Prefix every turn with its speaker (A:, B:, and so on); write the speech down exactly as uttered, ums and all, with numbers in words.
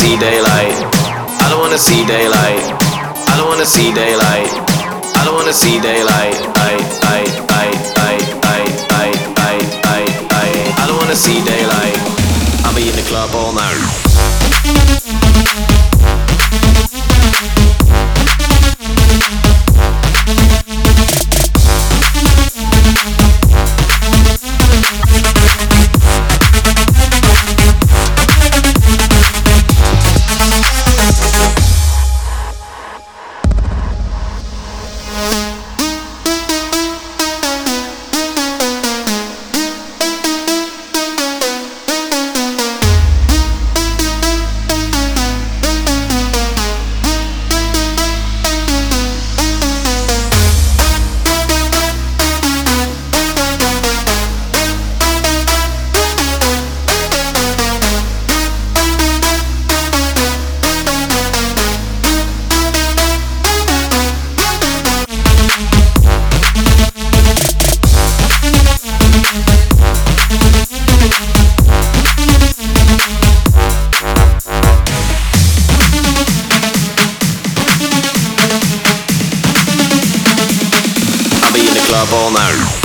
A: see daylight. I don't wanna see daylight. I don't wanna see daylight. I don't wanna see daylight. I, I, I, I, I, I, I, I, I. I don't wanna see daylight. I'll be in the club all night. Club all night.